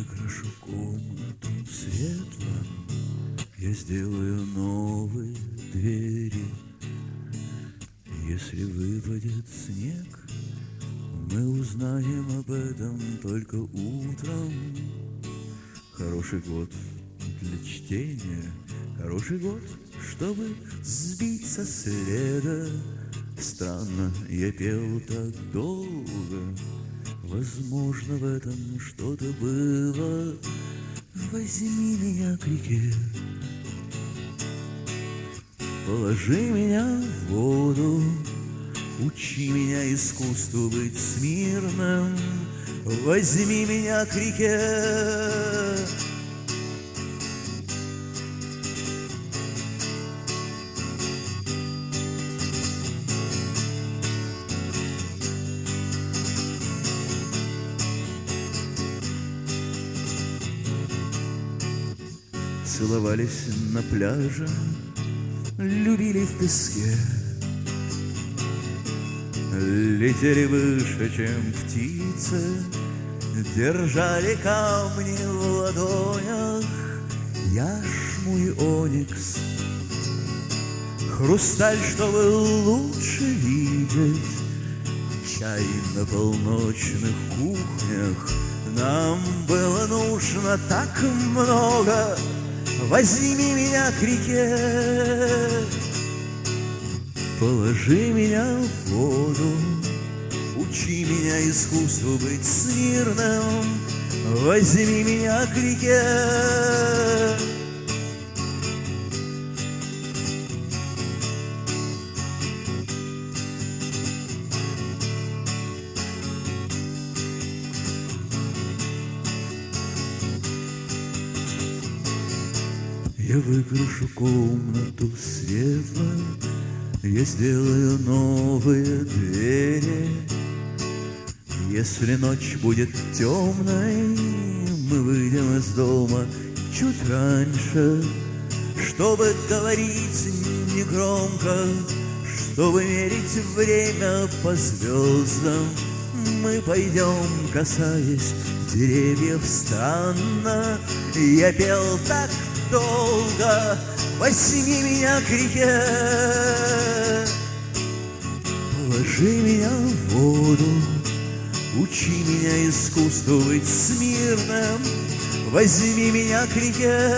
выкрашу комнату светлым, я сделаю новые двери. Если выпадет снег, мы узнаем об этом только утром. Хороший год для чтения, хороший год, чтобы сбить со следа. Странно, я пел так долго, возможно, в этом что-то было. Возьми меня к реке, положи меня в воду, учи меня искусству быть смирным. Возьми меня к реке. Целовались на пляже, любили в песке, летели выше, чем птицы, держали камни в ладонях, яшму и оникс, хрусталь, чтобы лучше видеть, чай на полночных кухнях. Нам было нужно так много. Возьми меня к реке, положи меня в воду, учи меня искусству быть смирным. Возьми меня к реке. Я выкрашу комнату светлой, я сделаю новые двери. Если ночь будет темной, мы выйдем из дома чуть раньше, чтобы говорить негромко, чтобы мерить время по звездам. Мы пойдем, касаясь деревьев, странно. Я пел так долго. Возьми меня к реке, положи меня в воду, учи меня искусству быть смирным. Возьми меня к реке.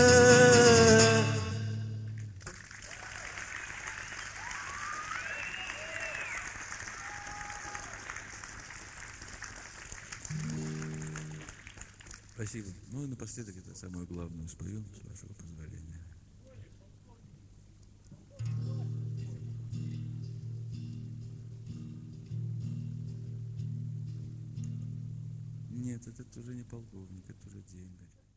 Спасибо. Ну и напоследок это самую главную спою, с вашего позволения. Нет, это уже не полковник, это уже дембель.